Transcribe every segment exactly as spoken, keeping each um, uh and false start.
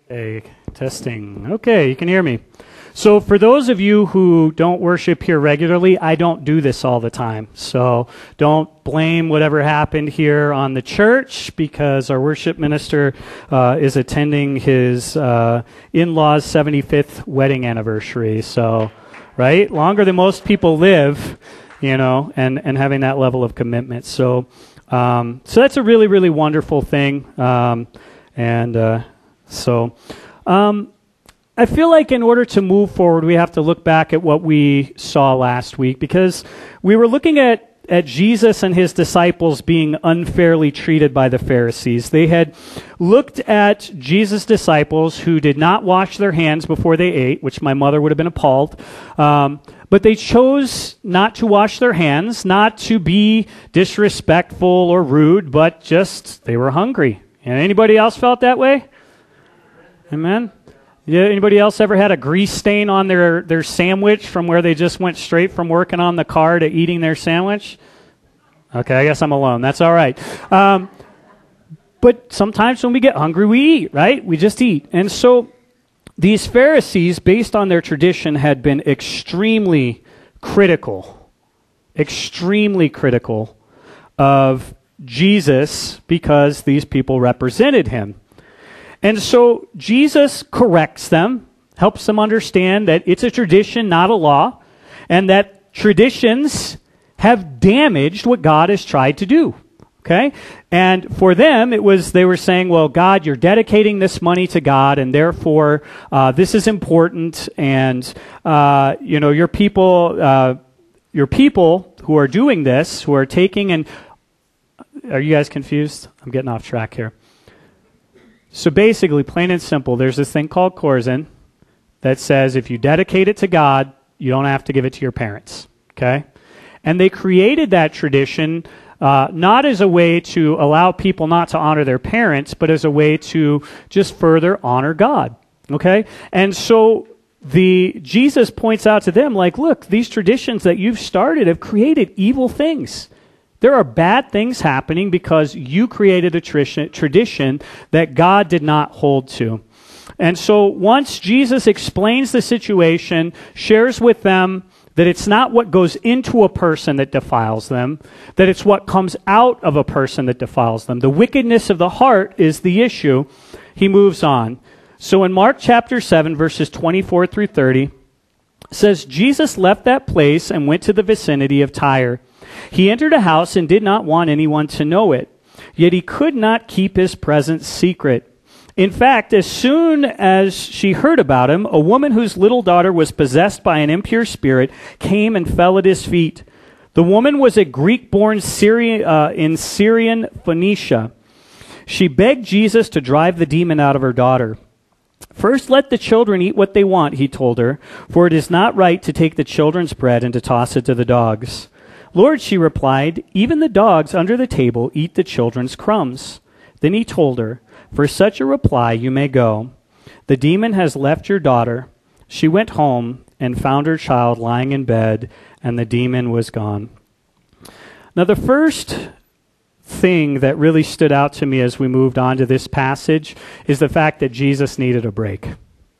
Hey, testing. Okay, you can hear me. So for those of you who don't worship here regularly, I don't do this all the time. So don't blame whatever happened here on the church, because our worship minister uh, is attending his uh, in-laws' seventy-fifth wedding anniversary. So, right? Longer than most people live, you know, and, and having that level of commitment. So, um, so that's a really, really wonderful thing. Um, and, uh, So, um, I feel like in order to move forward, we have to look back at what we saw last week, because we were looking at, at Jesus and his disciples being unfairly treated by the Pharisees. They had looked at Jesus' disciples who did not wash their hands before they ate, which my mother would have been appalled. Um, but they chose not to wash their hands, not to be disrespectful or rude, but just they were hungry. And anybody else felt that way? Amen. Yeah. Anybody else ever had a grease stain on their, their sandwich from where they just went straight from working on the car to eating their sandwich? Okay, I guess I'm alone. That's all right. Um, but sometimes when we get hungry, we eat, right? We just eat. And so these Pharisees, based on their tradition, had been extremely critical, extremely critical of Jesus because these people represented him. And so Jesus corrects them, helps them understand that it's a tradition, not a law, and that traditions have damaged what God has tried to do. Okay? And for them, it was, they were saying, well, God, you're dedicating this money to God, and therefore uh, this is important, and, uh, you know, your people, uh, your people who are doing this, who are taking and, are you guys confused? I'm getting off track here. So basically, plain and simple, there's this thing called Chorzin that says if you dedicate it to God, you don't have to give it to your parents, okay? And they created that tradition uh, not as a way to allow people not to honor their parents, but as a way to just further honor God, okay? And so the Jesus points out to them, like, look, these traditions that you've started have created evil things. There are bad things happening because you created a tradition that God did not hold to. And so once Jesus explains the situation, shares with them that it's not what goes into a person that defiles them, that it's what comes out of a person that defiles them. The wickedness of the heart is the issue. He moves on. So in Mark chapter seven, verses twenty-four through thirty, it says, Jesus left that place and went to the vicinity of Tyre. He entered a house and did not want anyone to know it, yet he could not keep his presence secret. In fact, as soon as she heard about him, a woman whose little daughter was possessed by an impure spirit came and fell at his feet. The woman was a Greek-born Syrian, uh, in Syrian Phoenicia. She begged Jesus to drive the demon out of her daughter. First, let the children eat what they want, he told her, for it is not right to take the children's bread and to toss it to the dogs. Lord, she replied, even the dogs under the table eat the children's crumbs. Then he told her, for such a reply you may go. The demon has left your daughter. She went home and found her child lying in bed, and the demon was gone. Now, the first thing that really stood out to me as we moved on to this passage is the fact that Jesus needed a break.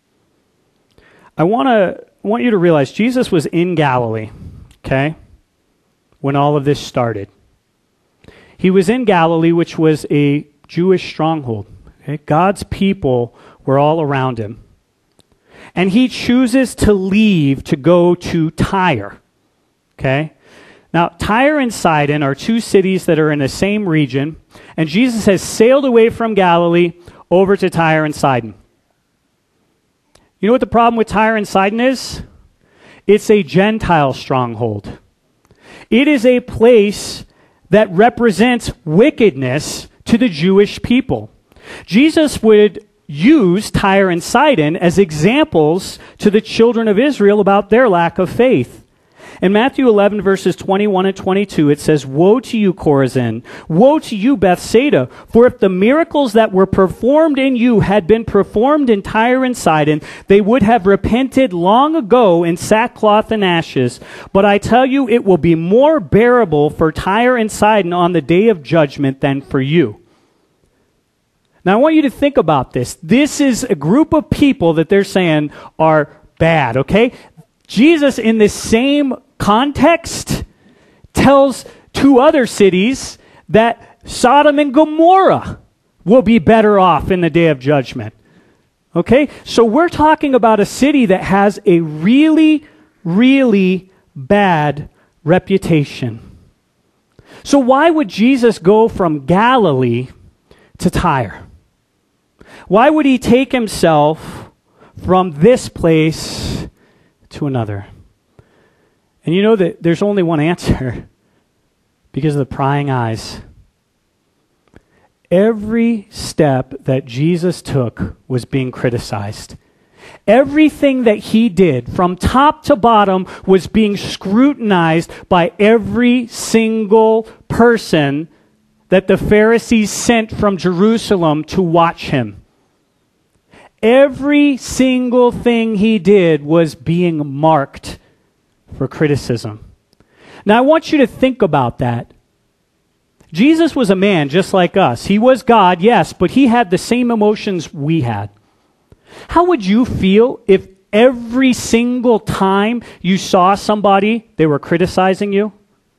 I want to I want you to realize Jesus was in Galilee, okay, when all of this started. He was in Galilee, which was a Jewish stronghold. Okay? God's people were all around him. And he chooses to leave to go to Tyre. Okay? Now, Tyre and Sidon are two cities that are in the same region, and Jesus has sailed away from Galilee over to Tyre and Sidon. You know what the problem with Tyre and Sidon is? It's a Gentile stronghold. It is a place that represents wickedness to the Jewish people. Jesus would use Tyre and Sidon as examples to the children of Israel about their lack of faith. In Matthew eleven, verses twenty-one and twenty-two, it says, woe to you, Chorazin! Woe to you, Bethsaida! For if the miracles that were performed in you had been performed in Tyre and Sidon, they would have repented long ago in sackcloth and ashes. But I tell you, it will be more bearable for Tyre and Sidon on the day of judgment than for you. Now, I want you to think about this. This is a group of people that they're saying are bad, okay? Jesus, in this same context, tells two other cities that Sodom and Gomorrah will be better off in the day of judgment. Okay? So we're talking about a city that has a really, really bad reputation. So why would Jesus go from Galilee to Tyre? Why would he take himself from this place to another? And you know that there's only one answer. Because of the prying eyes. Every step that Jesus took was being criticized. Everything that he did, from top to bottom, was being scrutinized by every single person that the Pharisees sent from Jerusalem to watch him. Every single thing he did was being marked for criticism. Now, I want you to think about that. Jesus was a man just like us. He was God, yes, but he had the same emotions we had. How would you feel if every single time you saw somebody, they were criticizing you?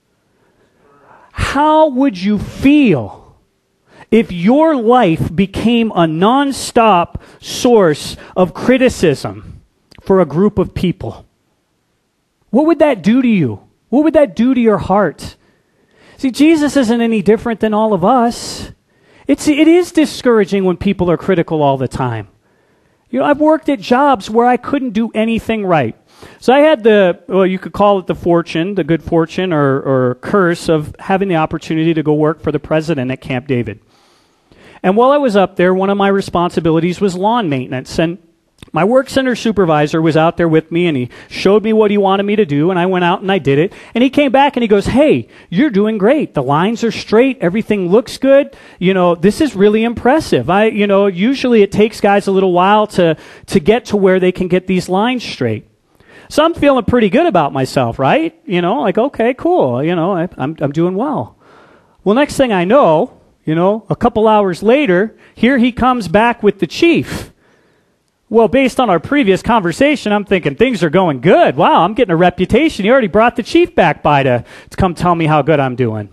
How would you feel if your life became a nonstop source of criticism for a group of people? What would that do to you? What would that do to your heart? See, Jesus isn't any different than all of us. It's, it is discouraging when people are critical all the time. You know, I've worked at jobs where I couldn't do anything right. So I had the, well, you could call it the fortune, the good fortune or, or curse of having the opportunity to go work for the president at Camp David. And while I was up there, one of my responsibilities was lawn maintenance. And my work center supervisor was out there with me, and he showed me what he wanted me to do, and I went out and I did it. And he came back and he goes, "Hey, you're doing great. The lines are straight. Everything looks good. You know, this is really impressive. I, you know, usually it takes guys a little while to, to get to where they can get these lines straight." So I'm feeling pretty good about myself, right? You know, like, okay, cool. You know, I, I'm, I'm doing well. Well, next thing I know, you know, a couple hours later, here he comes back with the chief. Well, based on our previous conversation, I'm thinking things are going good. Wow, I'm getting a reputation. He already brought the chief back by to, to come tell me how good I'm doing.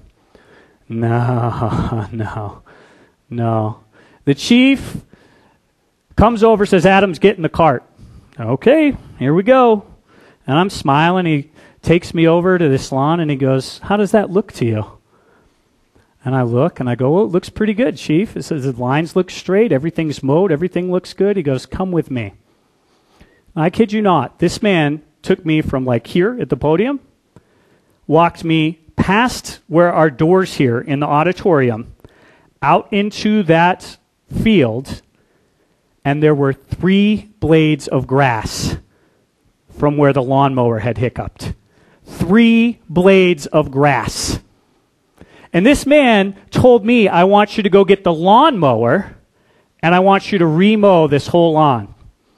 No, no, no. The chief comes over, says, "Adam's getting the cart." Okay, here we go. And I'm smiling. He takes me over to this lawn and he goes, "How does that look to you?" And I look and I go, "Well, it looks pretty good, Chief." It says the lines look straight, everything's mowed, everything looks good. He goes, "Come with me." I kid you not, this man took me from like here at the podium, walked me past where our doors here in the auditorium, out into that field, and there were three blades of grass from where the lawnmower had hiccuped. Three blades of grass. And this man told me, "I want you to go get the lawnmower, and I want you to remow this whole lawn."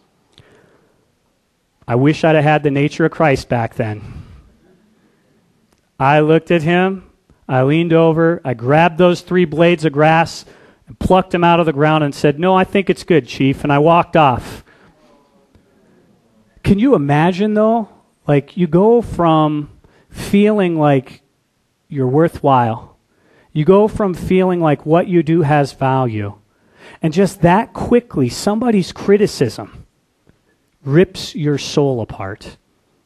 I wish I'd have had the nature of Christ back then. I looked at him, I leaned over, I grabbed those three blades of grass and plucked them out of the ground and said, "No, I think it's good, Chief," and I walked off. Can you imagine, though? Like, you go from feeling like you're worthwhile. You go from feeling like what you do has value. And just that quickly, somebody's criticism rips your soul apart.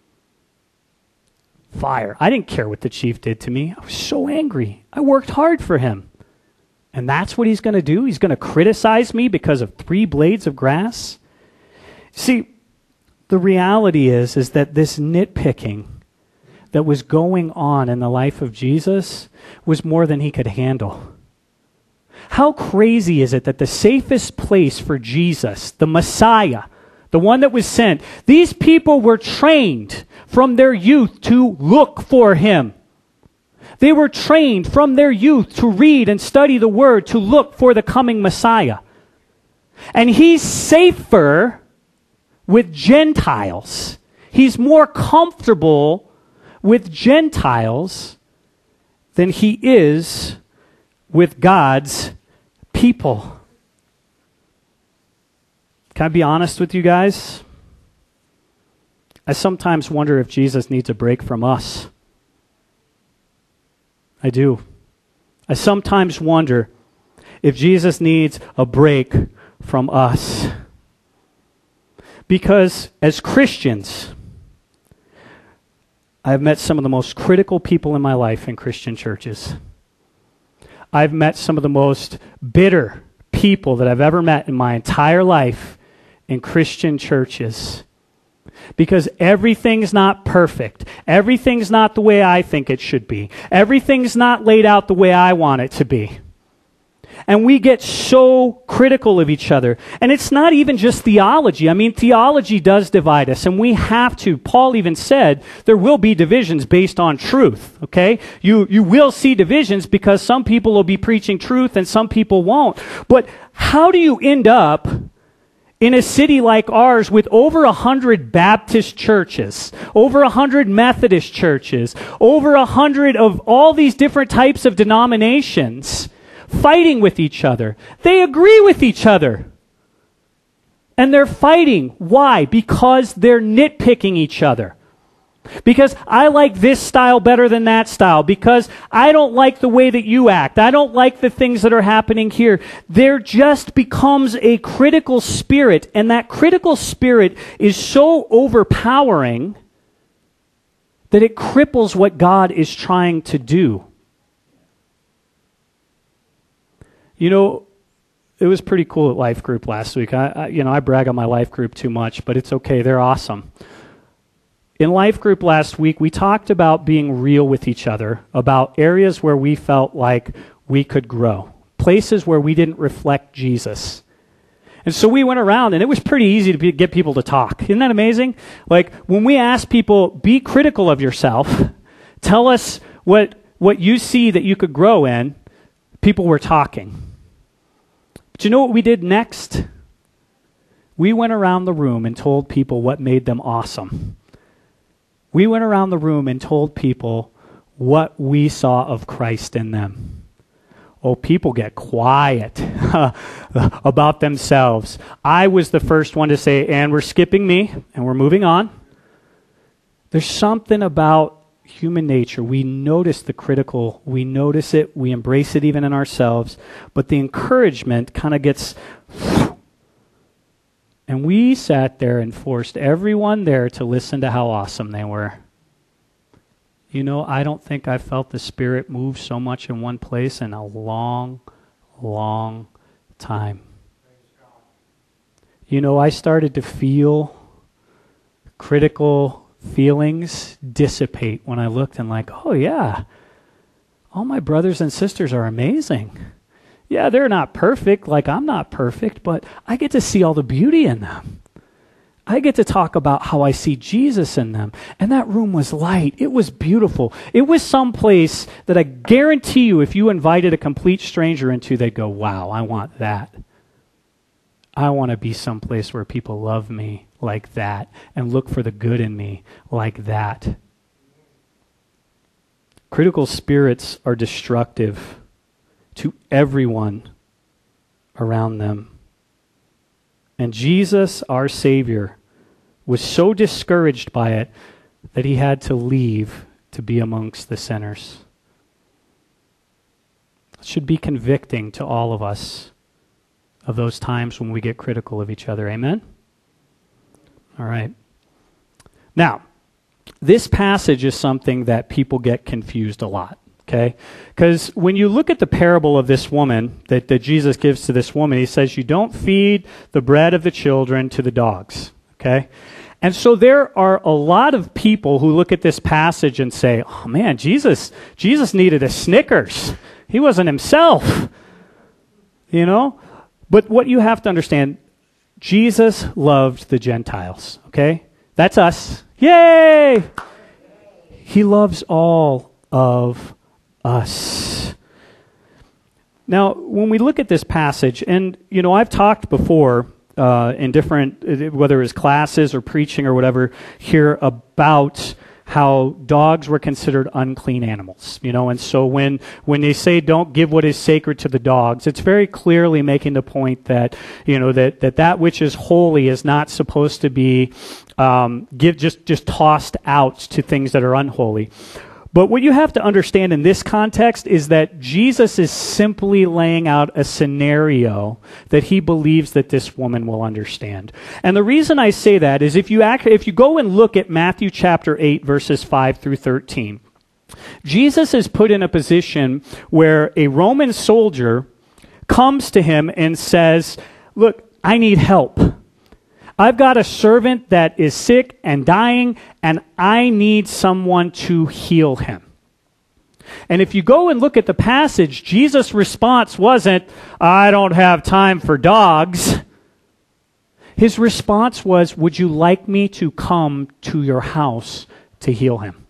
Fire. I didn't care what the chief did to me. I was so angry. I worked hard for him. And that's what he's going to do? He's going to criticize me because of three blades of grass? See, the reality is, is that this nitpicking that was going on in the life of Jesus was more than he could handle. How crazy is it that the safest place for Jesus, the Messiah, the one that was sent, these people were trained from their youth to look for him. They were trained from their youth to read and study the Word, to look for the coming Messiah. And he's safer with Gentiles. He's more comfortable with Gentiles than he is with God's people. Can I be honest with you guys? I sometimes wonder if Jesus needs a break from us. I do. I sometimes wonder if Jesus needs a break from us. Because as Christians, I've met some of the most critical people in my life in Christian churches. I've met some of the most bitter people that I've ever met in my entire life in Christian churches. Because everything's not perfect. Everything's not the way I think it should be. Everything's not laid out the way I want it to be. And we get so critical of each other. And it's not even just theology. I mean, theology does divide us, and we have to. Paul even said there will be divisions based on truth, okay? You, you will see divisions because some people will be preaching truth and some people won't. But how do you end up in a city like ours with over a hundred Baptist churches, over a hundred Methodist churches, over a hundred of all these different types of denominations fighting with each other? They agree with each other. And they're fighting. Why? Because they're nitpicking each other. Because I like this style better than that style. Because I don't like the way that you act. I don't like the things that are happening here. There just becomes a critical spirit. And that critical spirit is so overpowering that it cripples what God is trying to do. You know, it was pretty cool at Life Group last week. I, I, you know, I brag on my Life Group too much, but it's okay. They're awesome. In Life Group last week, we talked about being real with each other, about areas where we felt like we could grow, places where we didn't reflect Jesus. And so we went around, and it was pretty easy to be, get people to talk. Isn't that amazing? Like, when we asked people, be critical of yourself, tell us what, what you see that you could grow in, people were talking. But you know what we did next? We went around the room and told people what made them awesome. We went around the room and told people what we saw of Christ in them. Oh, people get quiet about themselves. I was the first one to say, and we're skipping me, and we're moving on. There's something about human nature. We notice the critical. We notice it. We embrace it even in ourselves. But the encouragement kind of gets... And we sat there and forced everyone there to listen to how awesome they were. You know, I don't think I felt the Spirit move so much in one place in a long, long time. You know, I started to feel critical feelings dissipate when I looked and like, oh yeah, all my brothers and sisters are amazing. Yeah, they're not perfect, like I'm not perfect, but I get to see all the beauty in them. I get to talk about how I see Jesus in them. And that room was light. It was beautiful. It was someplace that I guarantee you, if you invited a complete stranger into, they'd go, wow, I want that. I want to be someplace where people love me like that and look for the good in me like that. Critical spirits are destructive to everyone around them. And Jesus, our Savior, was so discouraged by it that he had to leave to be amongst the sinners. It should be convicting to all of us of those times when we get critical of each other. Amen? All right. Now, this passage is something that people get confused a lot. Okay? Because when you look at the parable of this woman that, that Jesus gives to this woman, he says, you don't feed the bread of the children to the dogs. Okay? And so there are a lot of people who look at this passage and say, oh man, Jesus, Jesus needed a Snickers. He wasn't himself. You know? But what you have to understand, Jesus loved the Gentiles. Okay? That's us. Yay! He loves all of us. Now, when we look at this passage, and, you know, I've talked before uh, in different, whether it's classes or preaching or whatever, here about how dogs were considered unclean animals, you know, and so when when they say don't give what is sacred to the dogs, it's very clearly making the point that, you know, that that, that which is holy is not supposed to be um, give just just tossed out to things that are unholy. But what you have to understand in this context is that Jesus is simply laying out a scenario that he believes that this woman will understand. And the reason I say that is if you act, if you go and look at Matthew chapter eight, verses five through thirteen, Jesus is put in a position where a Roman soldier comes to him and says, look, I need help. I've got a servant that is sick and dying, and I need someone to heal him. And if you go and look at the passage, Jesus' response wasn't, I don't have time for dogs. His response was, would you like me to come to your house to heal him?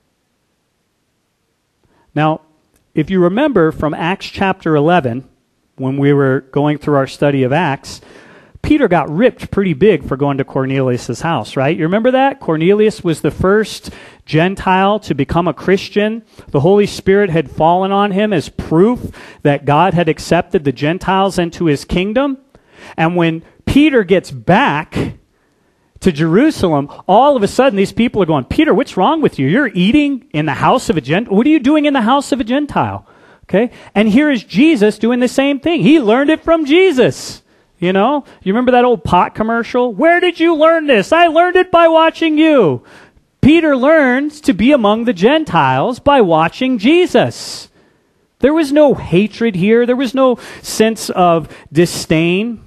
Now, if you remember from Acts chapter eleven, when we were going through our study of Acts, Peter got ripped pretty big for going to Cornelius' house, right? You remember that? Cornelius was the first Gentile to become a Christian. The Holy Spirit had fallen on him as proof that God had accepted the Gentiles into his kingdom. And when Peter gets back to Jerusalem, all of a sudden these people are going, Peter, what's wrong with you? You're eating in the house of a Gentile. What are you doing in the house of a Gentile? Okay? And here is Jesus doing the same thing. He learned it from Jesus. You know, you remember that old pot commercial? Where did you learn this? I learned it by watching you. Peter learns to be among the Gentiles by watching Jesus. There was no hatred here. There was no sense of disdain.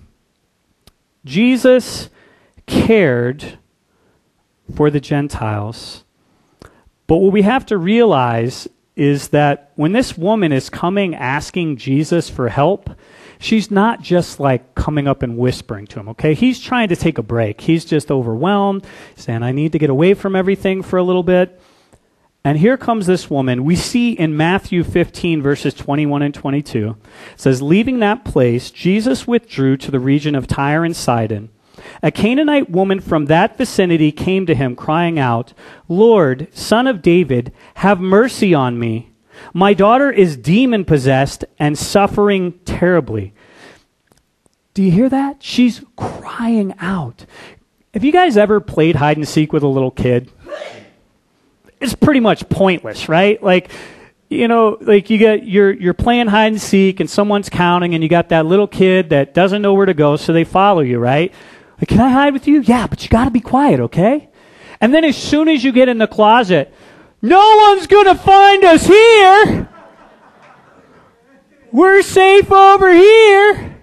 Jesus cared for the Gentiles. But what we have to realize is that when this woman is coming asking Jesus for help, she's not just like coming up and whispering to him, okay? He's trying to take a break. He's just overwhelmed, saying, I need to get away from everything for a little bit. And here comes this woman. We see in Matthew fifteen, verses twenty-one and twenty-two, it says, leaving that place, Jesus withdrew to the region of Tyre and Sidon. A Canaanite woman from that vicinity came to him, crying out, Lord, Son of David, have mercy on me. My daughter is demon-possessed and suffering terribly. Do you hear that? She's crying out. Have you guys ever played hide and seek with a little kid? It's pretty much pointless, right? Like, you know, like you get you're you're playing hide and seek and someone's counting and you got that little kid that doesn't know where to go, so they follow you, right? Like, can I hide with you? Yeah, but you got to be quiet, okay? And then as soon as you get in the closet, no one's going to find us here. We're safe over here.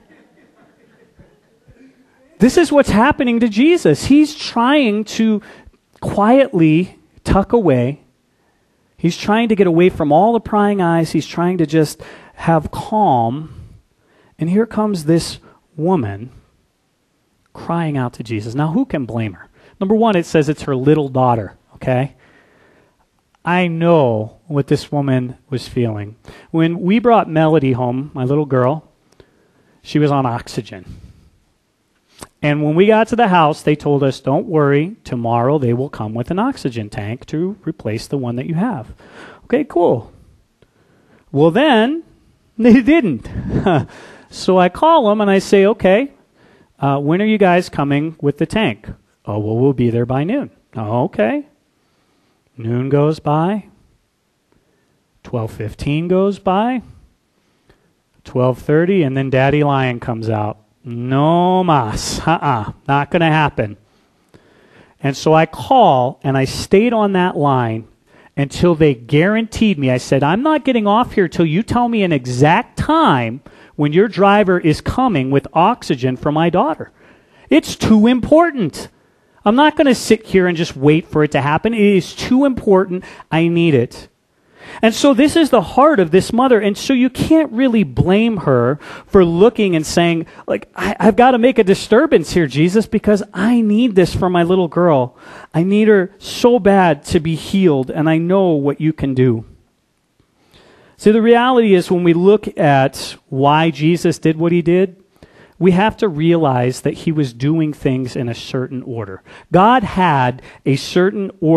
This is what's happening to Jesus. He's trying to quietly tuck away. He's trying to get away from all the prying eyes. He's trying to just have calm. And here comes this woman crying out to Jesus. Now, who can blame her? Number one, it says it's her little daughter, okay? I know what this woman was feeling. When we brought Melody home, my little girl, she was on oxygen. And when we got to the house, they told us, don't worry, tomorrow they will come with an oxygen tank to replace the one that you have. Okay, cool. Well, then, they didn't. So I call them and I say, okay, uh, when are you guys coming with the tank? Oh, well, we'll be there by noon. Oh, okay. Noon goes by. twelve fifteen goes by. twelve thirty, and then Daddy Lion comes out. No mas. Uh-uh. Not going to happen. And so I call, and I stayed on that line until they guaranteed me. I said, I'm not getting off here till you tell me an exact time when your driver is coming with oxygen for my daughter. It's too important. I'm not going to sit here and just wait for it to happen. It is too important. I need it. And so this is the heart of this mother. And so you can't really blame her for looking and saying, like, I, I've got to make a disturbance here, Jesus, because I need this for my little girl. I need her so bad to be healed, and I know what you can do. See, the reality is when we look at why Jesus did what he did, we have to realize that he was doing things in a certain order. God had a certain order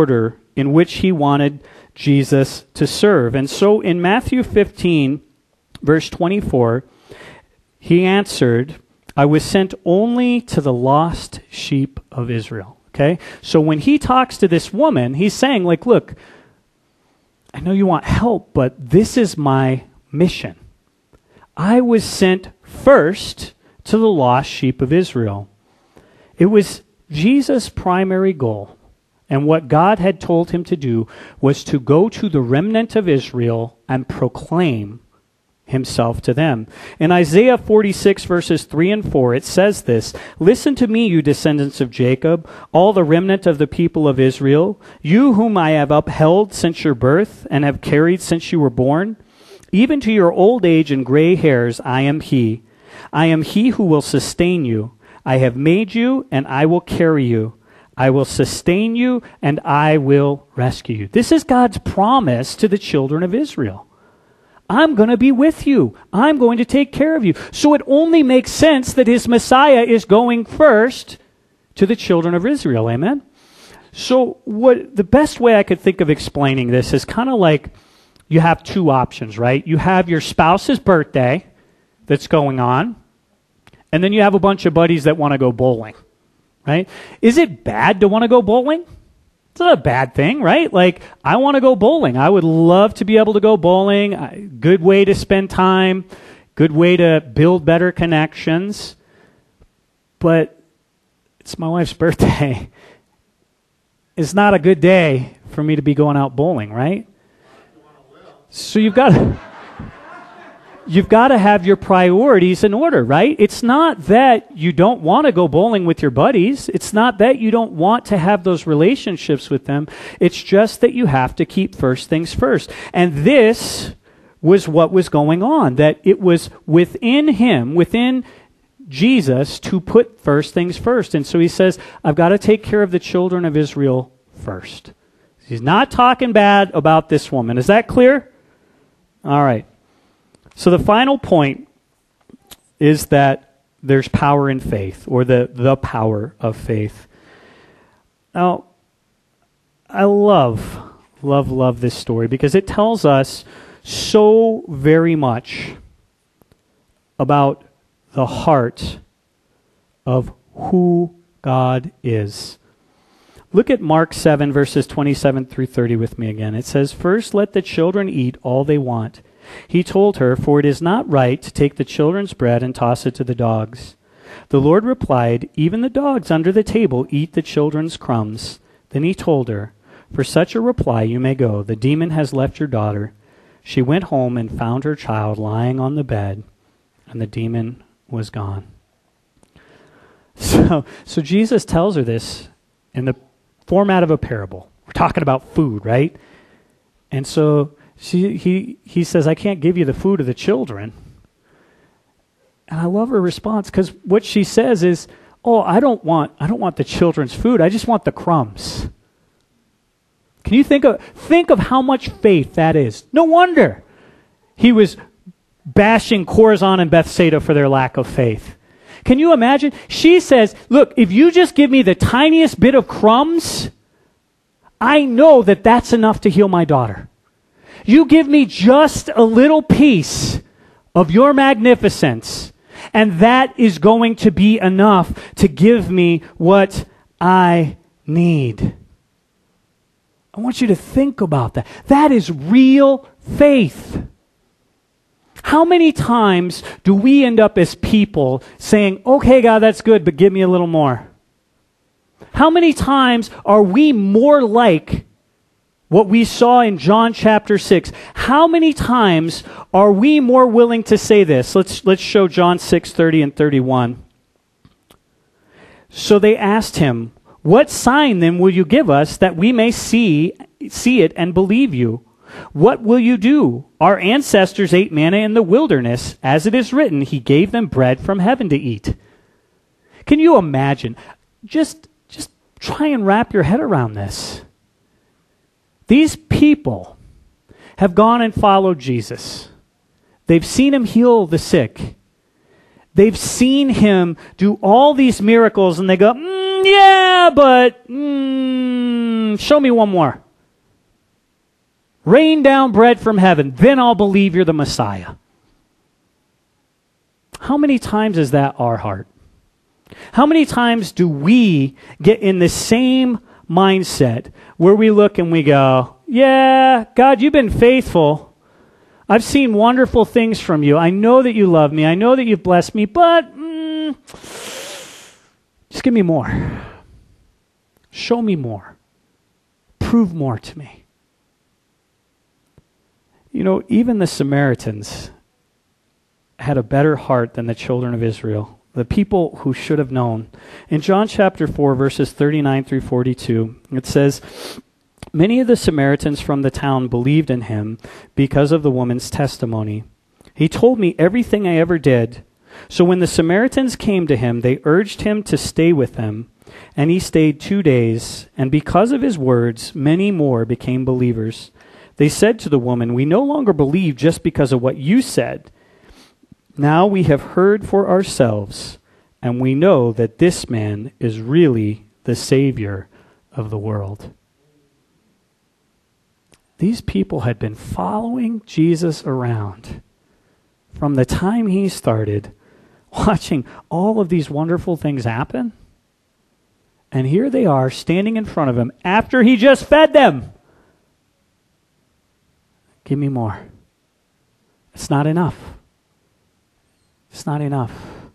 in which he wanted Jesus to serve. And so in Matthew fifteen, verse twenty-four, he answered, I was sent only to the lost sheep of Israel. Okay? So when he talks to this woman, he's saying, like, look, I know you want help, but this is my mission. I was sent first to the lost sheep of Israel. It was Jesus' primary goal, and what God had told him to do was to go to the remnant of Israel and proclaim himself to them. In Isaiah forty-six, verses three and four, it says this, Listen to me, you descendants of Jacob, all the remnant of the people of Israel, you whom I have upheld since your birth and have carried since you were born. Even to your old age and gray hairs, I am he. I am he who will sustain you. I have made you, and I will carry you. I will sustain you, and I will rescue you. This is God's promise to the children of Israel. I'm going to be with you. I'm going to take care of you. So it only makes sense that his Messiah is going first to the children of Israel. Amen? So what the best way I could think of explaining this is kind of like you have two options, right? You have your spouse's birthday that's going on, and then you have a bunch of buddies that want to go bowling, right? Is it bad to want to go bowling? It's not a bad thing, right? Like, I want to go bowling. I would love to be able to go bowling. Good way to spend time. Good way to build better connections. But it's my wife's birthday. It's not a good day for me to be going out bowling, right? So you've got to... You've got to have your priorities in order, right? It's not that you don't want to go bowling with your buddies. It's not that you don't want to have those relationships with them. It's just that you have to keep first things first. And this was what was going on, that it was within him, within Jesus, to put first things first. And so he says, I've got to take care of the children of Israel first. He's not talking bad about this woman. Is that clear? All right. So the final point is that there's power in faith, or the, the power of faith. Now, I love, love, love this story because it tells us so very much about the heart of who God is. Look at Mark seven, verses twenty-seven through thirty with me again. It says, First let the children eat all they want. He told her, For it is not right to take the children's bread and toss it to the dogs. The Lord replied, Even the dogs under the table eat the children's crumbs. Then he told her, For such a reply you may go. The demon has left your daughter. She went home and found her child lying on the bed, and the demon was gone. So, so Jesus tells her this in the format of a parable. We're talking about food, right? And so She, he, he says, I can't give you the food of the children. And I love her response because what she says is, oh, I don't want, I don't want the children's food. I just want the crumbs. Can you think of, think of how much faith that is? No wonder he was bashing Chorazin and Bethsaida for their lack of faith. Can you imagine? She says, look, if you just give me the tiniest bit of crumbs, I know that that's enough to heal my daughter. You give me just a little piece of your magnificence, and that is going to be enough to give me what I need. I want you to think about that. That is real faith. How many times do we end up as people saying, okay, God, that's good, but give me a little more? How many times are we more like what we saw in John chapter six? How many times are we more willing to say this? Let's, let's show John six, thirty and thirty-one. So they asked him, what sign then will you give us that we may see, see it and believe you? What will you do? Our ancestors ate manna in the wilderness. As it is written, he gave them bread from heaven to eat. Can you imagine? Just, just try and wrap your head around this. These people have gone and followed Jesus. They've seen him heal the sick. They've seen him do all these miracles, and they go, mm, yeah, but mm, show me one more. Rain down bread from heaven. Then I'll believe you're the Messiah. How many times is that our heart? How many times do we get in the same mindset where we look and we go, yeah, God, you've been faithful. I've seen wonderful things from you. I know that you love me. I know that you've blessed me, but mm, just give me more. Show me more. Prove more to me. You know, even the Samaritans had a better heart than the children of Israel, the people who should have known. In John chapter four, verses thirty-nine through forty-two, it says, many of the Samaritans from the town believed in him because of the woman's testimony. He told me everything I ever did. So when the Samaritans came to him, they urged him to stay with them, and he stayed two days. And because of his words, many more became believers. They said to the woman, we no longer believe just because of what you said. Now we have heard for ourselves, and we know that this man is really the Savior of the world. These people had been following Jesus around from the time he started, watching all of these wonderful things happen. And here they are standing in front of him after he just fed them. Give me more. It's not enough. It's not enough.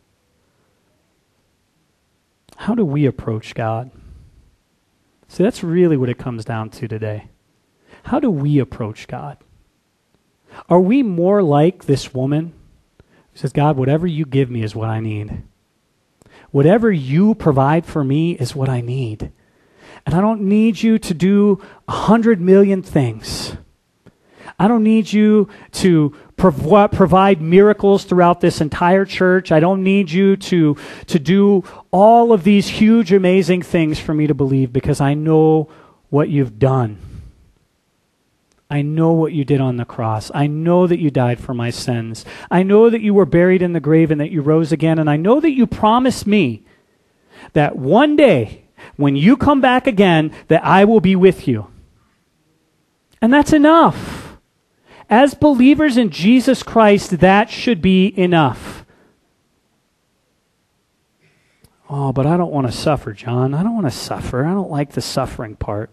How do we approach God? See, that's really what it comes down to today. How do we approach God? Are we more like this woman who says, God, whatever you give me is what I need. Whatever you provide for me is what I need. And I don't need you to do a hundred million things. I don't need you to prov- provide miracles throughout this entire church. I don't need you to, to do all of these huge, amazing things for me to believe, because I know what you've done. I know what you did on the cross. I know that you died for my sins. I know that you were buried in the grave and that you rose again. And I know that you promised me that one day when you come back again, that I will be with you. And that's enough. As believers in Jesus Christ, that should be enough. Oh, but I don't want to suffer, John. I don't want to suffer. I don't like the suffering part.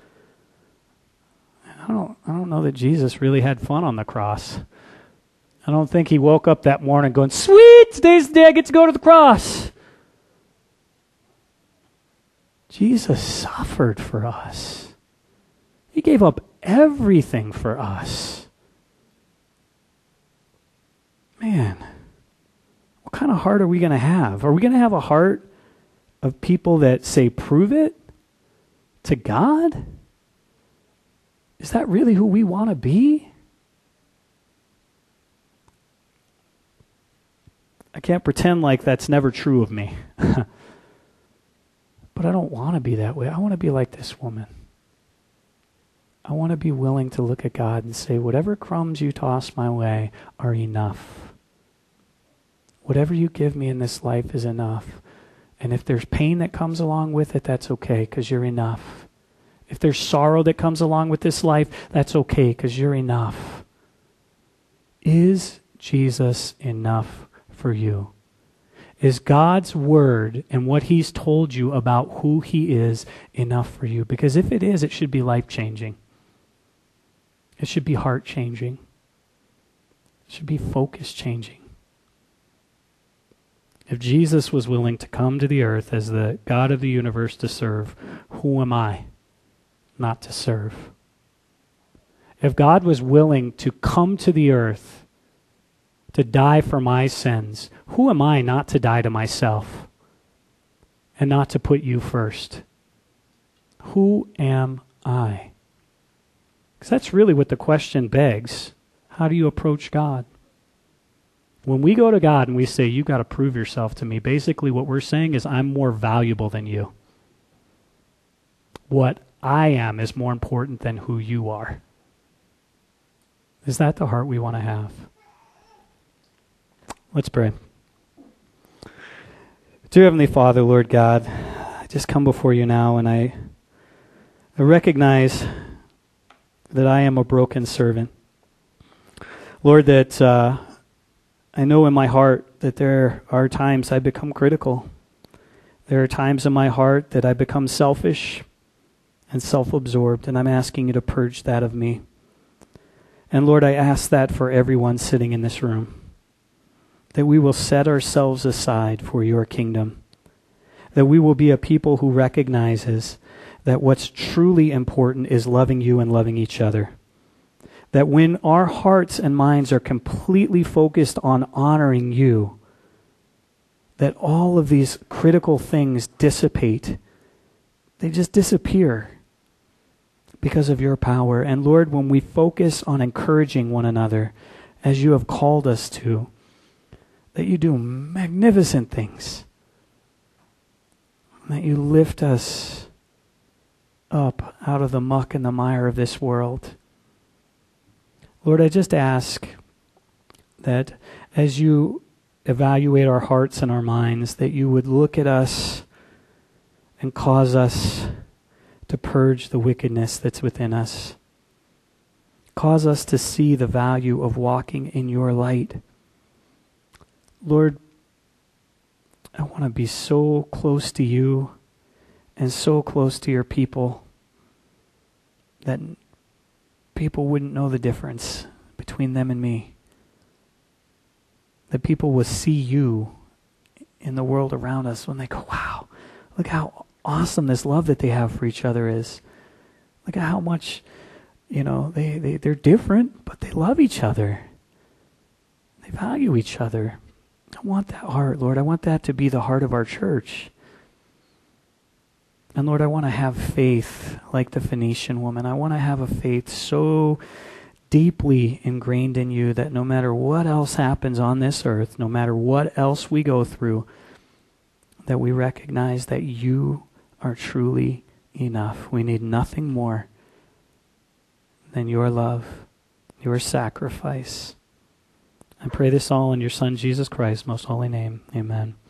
I don't, I don't know that Jesus really had fun on the cross. I don't think he woke up that morning going, sweet, today's the day I get to go to the cross. Jesus suffered for us. He gave up everything for us. Man, what kind of heart are we going to have? Are we going to have a heart of people that say, prove it to God? Is that really who we want to be? I can't pretend like that's never true of me. But I don't want to be that way. I want to be like this woman. I want to be willing to look at God and say, whatever crumbs you toss my way are enough. Whatever you give me in this life is enough. And if there's pain that comes along with it, that's okay, because you're enough. If there's sorrow that comes along with this life, that's okay, because you're enough. Is Jesus enough for you? Is God's word and what he's told you about who he is enough for you? Because if it is, it should be life-changing. It should be heart-changing. It should be focus-changing. If Jesus was willing to come to the earth as the God of the universe to serve, who am I not to serve? If God was willing to come to the earth to die for my sins, who am I not to die to myself and not to put you first? Who am I? Because that's really what the question begs. How do you approach God? When we go to God and we say, you've got to prove yourself to me, basically what we're saying is, I'm more valuable than you. What I am is more important than who you are. Is that the heart we want to have? Let's pray. Dear Heavenly Father, Lord God, I just come before you now, and I, I recognize that I am a broken servant. Lord, that uh, I know in my heart that there are times I become critical. There are times in my heart that I become selfish and self-absorbed, and I'm asking you to purge that of me. And Lord, I ask that for everyone sitting in this room, that we will set ourselves aside for your kingdom, that we will be a people who recognizes that what's truly important is loving you and loving each other. That when our hearts and minds are completely focused on honoring you, that all of these critical things dissipate. They just disappear because of your power. And Lord, when we focus on encouraging one another, as you have called us to, that you do magnificent things, that you lift us up out of the muck and the mire of this world. Lord, I just ask that as you evaluate our hearts and our minds, that you would look at us and cause us to purge the wickedness that's within us. Cause us to see the value of walking in your light. Lord, I want to be so close to you and so close to your people that people wouldn't know the difference between them and me. That people will see you in the world around us when they go, wow, look how awesome this love that they have for each other is. Look at how much, you know, they, they, they're different, but they love each other. They value each other. I want that heart, Lord. I want that to be the heart of our church. And Lord, I want to have faith like the Phoenician woman. I want to have a faith so deeply ingrained in you that no matter what else happens on this earth, no matter what else we go through, that we recognize that you are truly enough. We need nothing more than your love, your sacrifice. I pray this all in your Son, Jesus Christ's most holy name. Amen.